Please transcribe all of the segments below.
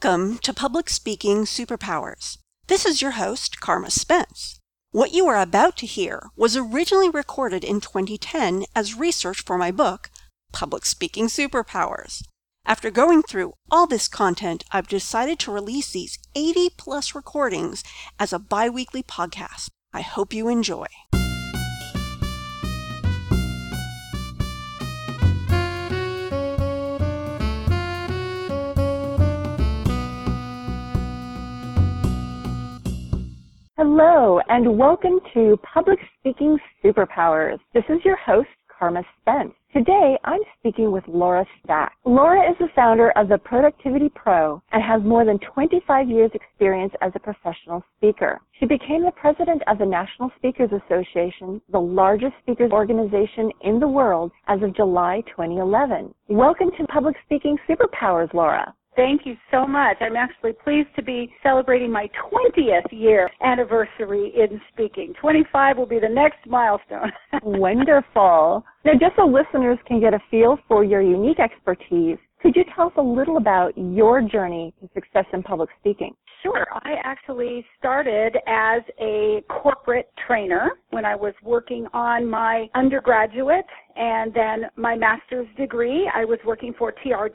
Welcome to Public Speaking Superpowers. This is your host, Karma Spence. What you are about to hear was originally recorded in 2010 as research for my book, Public Speaking Superpowers. After going through all this content, I've decided to release these 80-plus recordings as a bi-weekly podcast. I hope you enjoy. Hello, and welcome to Public Speaking Superpowers. This is your host, Karma Spence. Today, I'm speaking with Laura Stack. Laura is the founder of the Productivity Pro and has more than 25 years' experience as a professional speaker. She became the president of the National Speakers Association, the largest speakers organization in the world, as of July 2011. Welcome to Public Speaking Superpowers, Laura. Thank you so much. I'm actually pleased to be celebrating my 20th year anniversary in speaking. 25 will be the next milestone. Wonderful. Now, just so listeners can get a feel for your unique expertise, could you tell us a little about your journey to success in public speaking? Sure. I actually started as a corporate trainer when I was working on my undergraduate and then my master's degree. I was working for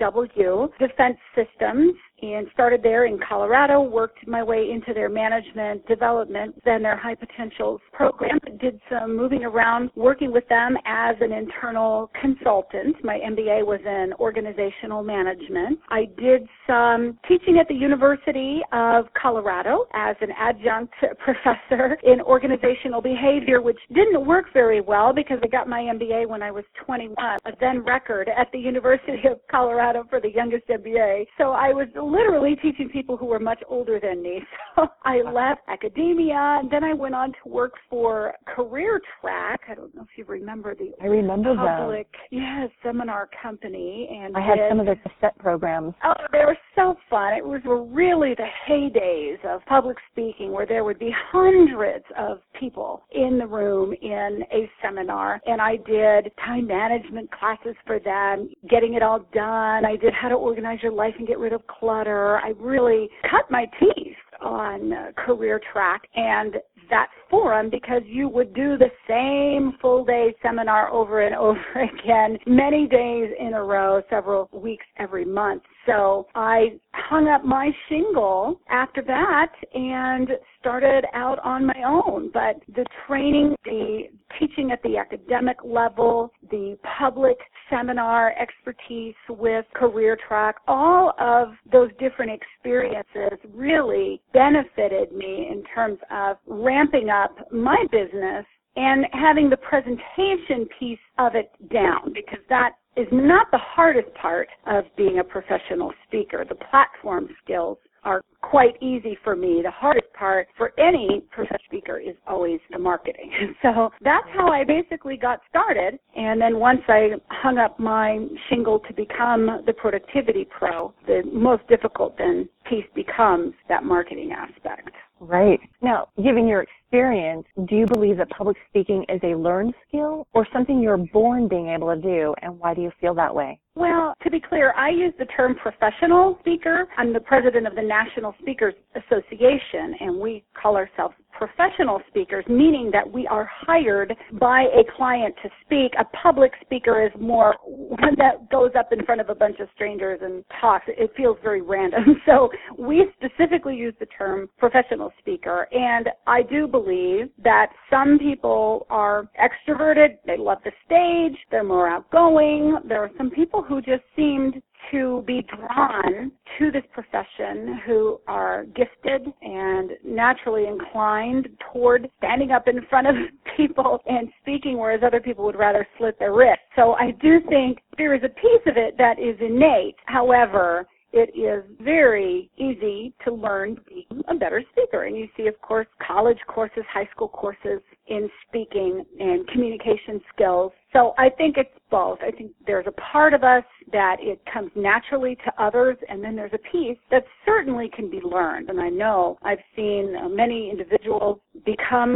TRW Defense Systems and started there in Colorado, worked my way into their management development, then their high potentials program, did some moving around, working with them as an internal consultant. My MBA was in organizational management. I did some teaching at the University of Colorado as an adjunct professor in organizational behavior, which didn't work very well because I got my MBA when I was 21, a then record at the University of Colorado for the youngest MBA. So I was literally teaching people who were much older than me. So I left academia, and then I went on to work for Career Track. I don't know if you remember the public seminar company. And I had some of their cassette programs. Oh, they were so fun. It was really the heydays of public speaking where there would be hundreds of people in the room in a seminar, and I did time management classes for them, getting it all done. I did how to organize your life and get rid of clutter. I really cut my teeth on Career Track and that forum because you would do the same full-day seminar over and over again, many days in a row, several weeks every month. So I hung up my shingle after that and started out on my own. But the training, the teaching at the academic level, the public seminar expertise with Career Track, all of those different experiences really benefited me in terms of ramping up my business and having the presentation piece of it down, because that is not the hardest part of being a professional speaker. The platform skills are quite easy for me. The hardest part for any professional speaker is always the marketing. So that's how I basically got started. And then once I hung up my shingle to become the Productivity Pro, the most difficult then piece becomes that marketing aspect. Right. Now, given your experience, do you believe that public speaking is a learned skill or something you're born being able to do, and why do you feel that way? Well, to be clear, I use the term professional speaker. I'm the president of the National Speakers Association, and we call ourselves professional speakers, meaning that we are hired by a client to speak. A public speaker is more one that goes up in front of a bunch of strangers and talks. It feels very random. So we specifically use the term professional speaker, and I do believe that some people are extroverted. They love the stage. They're more outgoing. There are some people who just seemed to be drawn to this profession who are gifted and naturally inclined toward standing up in front of people and speaking, whereas other people would rather slit their wrists. So I do think there is a piece of it that is innate. However, it is very easy to learn to be a better speaker. And you see, of course, college courses, high school courses in speaking and communication skills. So I think it's both. I think there's a part of us that it comes naturally to others, and then there's a piece that certainly can be learned. And I know I've seen many individuals become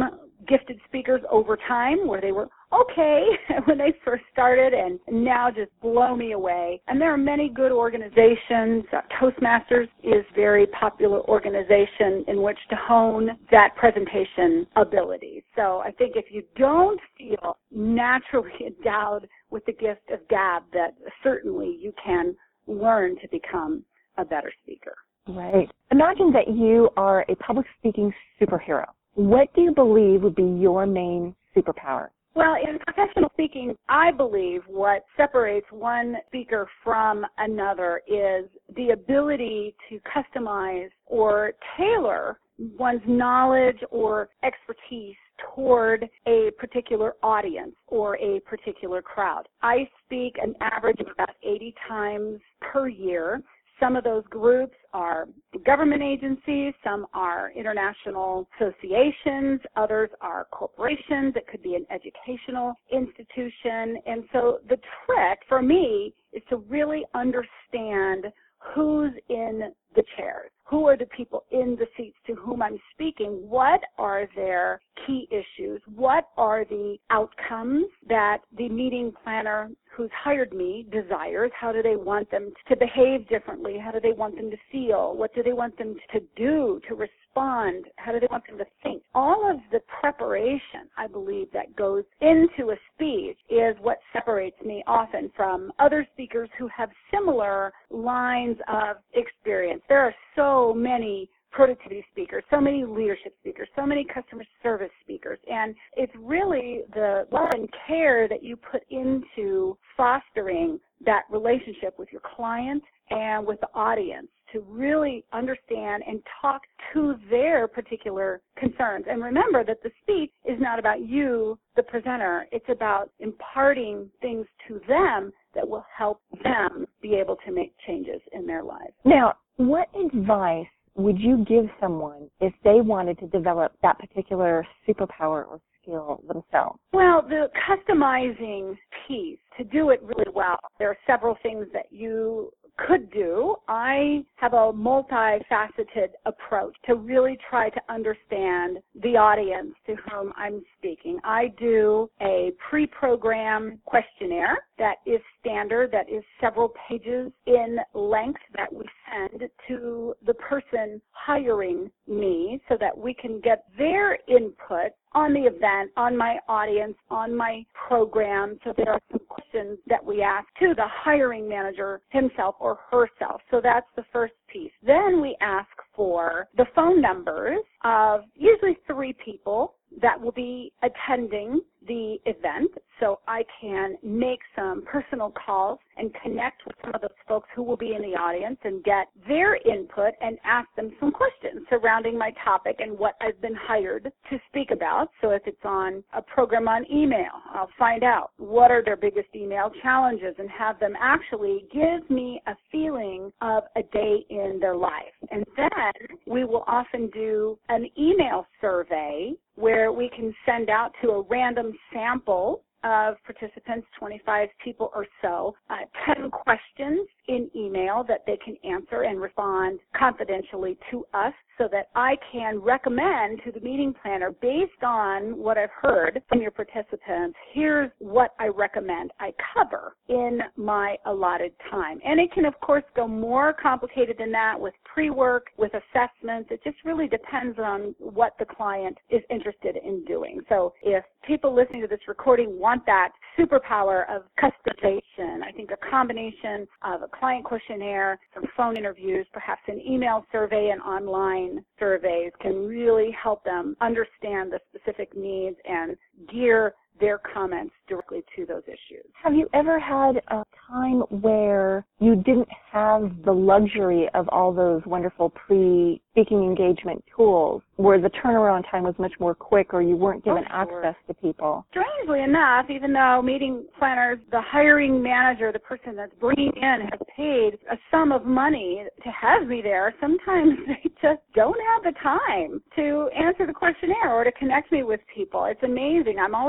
gifted speakers over time where they were okay when they first started and now just blow me away. And there are many good organizations. Toastmasters is a very popular organization in which to hone that presentation ability. So I think if you don't feel naturally endowed with the gift of gab, that certainly you can learn to become a better speaker. Right. Imagine that you are a public speaking superhero. What do you believe would be your main superpower? Well, in professional speaking, I believe what separates one speaker from another is the ability to customize or tailor one's knowledge or expertise toward a particular audience or a particular crowd. I speak an average of about 80 times per year. Some of those groups are government agencies, some are international associations, others are corporations. It could be an educational institution. And so the trick for me is to really understand who's in the chairs, who are the people in the seats to whom I'm speaking, what are their key issues, what are the outcomes that the meeting planner who's hired me desires, how do they want them to behave differently, how do they want them to feel, what do they want them to do, to respond, how do they want them to think. All of the preparation, I believe, that goes into a speech is what separates me often from other speakers who have similar lines of experience. There are so many productivity speakers, so many leadership speakers, so many customer service speakers, and it's really the love and care that you put into fostering that relationship with your client and with the audience to really understand and talk to their particular concerns. And remember that the speech is not about you, the presenter. It's about imparting things to them that will help them be able to make changes in their lives. Now, what advice would you give someone if they wanted to develop that particular superpower or skill themselves? Well, the customizing piece, to do it really well, there are several things that you could do. I have a multifaceted approach to really try to understand the audience to whom I'm speaking. I do a pre-programmed questionnaire that is standard, that is several pages in length, that we send to the person hiring me so that we can get their input on the event, on my audience, on my program. So there are some questions that we ask to the hiring manager himself or herself. So that's the first piece. Then we ask for the phone numbers of usually 3 people that will be attending the event, so I can make some personal calls and connect with some of those folks who will be in the audience and get their input and ask them some questions surrounding my topic and what I've been hired to speak about. So if it's on a program on email, I'll find out what are their biggest email challenges and have them actually give me a feeling of a day in their life. And then we will often do an email survey where we can send out to a random sample of participants, 25 people or so, 10 questions in email that they can answer and respond confidentially to us so that I can recommend to the meeting planner, based on what I've heard from your participants, here's what I recommend I cover in my allotted time. And it can, of course, go more complicated than that with pre-work, with assessments. It just really depends on what the client is interested in doing. So if people listening to this recording want that superpower of customization, I think a combination of a client questionnaire, some phone interviews, perhaps an email survey and online surveys can really help them understand the specific needs and gear their comments directly to those issues. Have you ever had a time where you didn't have the luxury of all those wonderful pre-speaking engagement tools, where the turnaround time was much more quick or you weren't given access to people? Strangely enough, even though meeting planners, the hiring manager, the person that's bringing in, has paid a sum of money to have me there, sometimes they just don't have the time to answer the questionnaire or to connect me with people. It's amazing. I'm always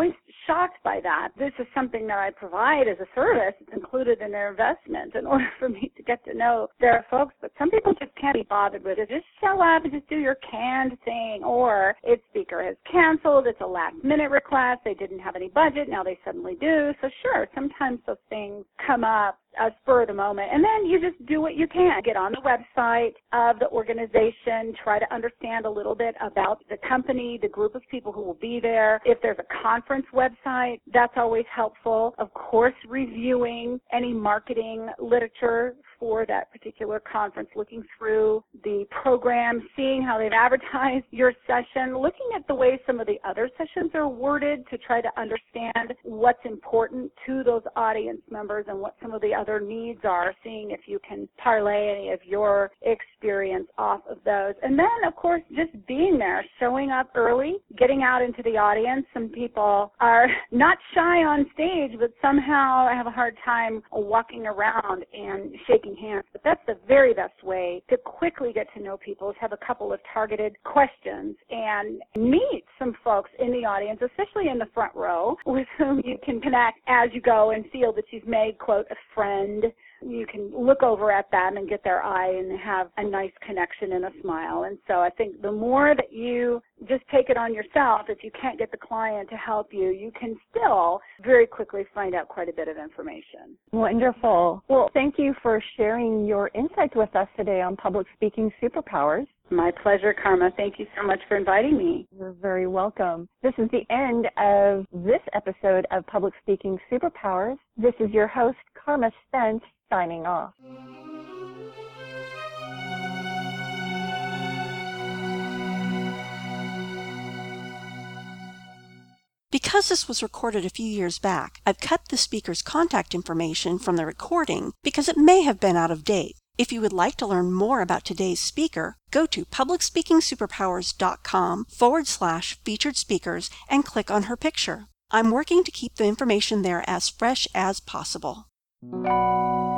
shocked by that. This is something that I provide as a service. It's included in their investment in order for me to get to know their folks. But some people just can't be bothered with it. Just show up and just do your canned thing. Or its speaker has canceled. It's a last-minute request. They didn't have any budget. Now they suddenly do. So sure, sometimes those things come up spur of the moment. And then you just do what you can. Get on the website of the organization, try to understand a little bit about the company, the group of people who will be there. If there's a conference website, that's always helpful. Of course, reviewing any marketing literature for that particular conference, looking through the program, seeing how they've advertised your session, looking at the way some of the other sessions are worded to try to understand what's important to those audience members and what some of the other needs are, seeing if you can parlay any of your experience off of those. And then, of course, just being there, showing up early, getting out into the audience. Some people are not shy on stage, but somehow have a hard time walking around and shaking hands. But that's the very best way to quickly get to know people, is have a couple of targeted questions and meet some folks in the audience, especially in the front row, with whom you can connect as you go and feel that you've made, quote, a friend. You can look over at them and get their eye and have a nice connection and a smile. And so I think the more that you just take it on yourself, if you can't get the client to help you, you can still very quickly find out quite a bit of information. Wonderful. Well, thank you for sharing your insights with us today on Public Speaking Superpowers. My pleasure, Karma. Thank you so much for inviting me. You're very welcome. This is the end of this episode of Public Speaking Superpowers. This is your host, Karma Spence, signing off. Because this was recorded a few years back, I've cut the speaker's contact information from the recording because it may have been out of date. If you would like to learn more about today's speaker, go to publicspeakingsuperpowers.com/featured speakers and click on her picture. I'm working to keep the information there as fresh as possible.